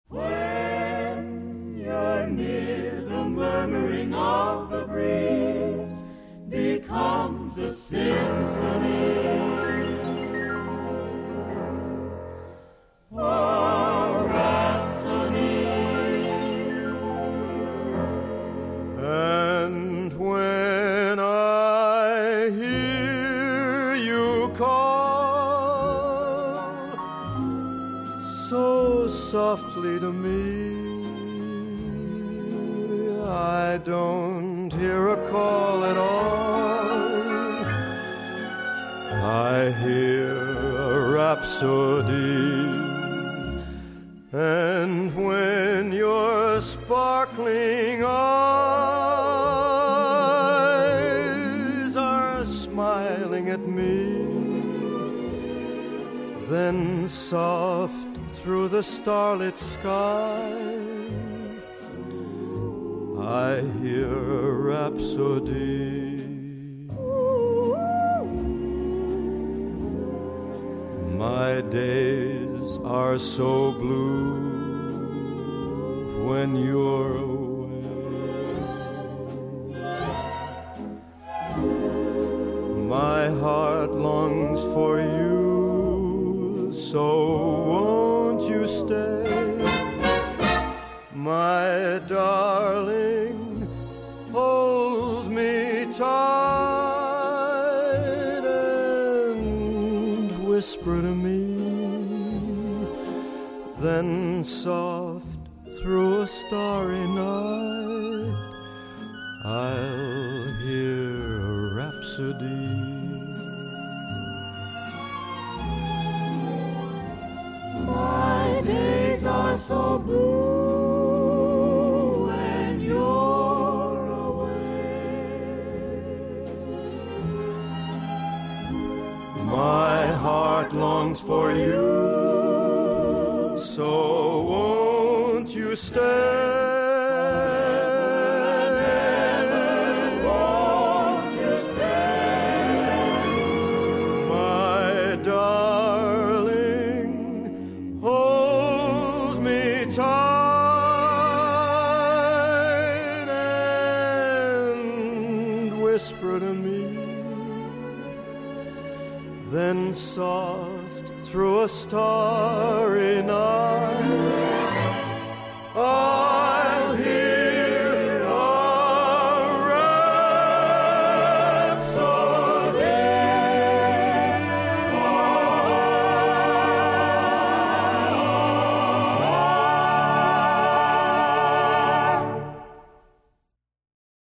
When you're near, the murmuring of the breeze becomes a symphony. A rhapsody. And when I hear you call so softly to me, I don't hear a call at all. I hear a rhapsody. And when your sparkling eyes are smiling at me, then soft through the starlit skies I hear a rhapsody. My days are so blue when you're away. My heart longs for you, so won't you stay? My darling, hold me tight and whisper to me. Then soft through a starry night I'll hear a rhapsody. My days are so blue when you're away. My heart longs for you, so won't you stay? Whisper to me, then soft through a starry night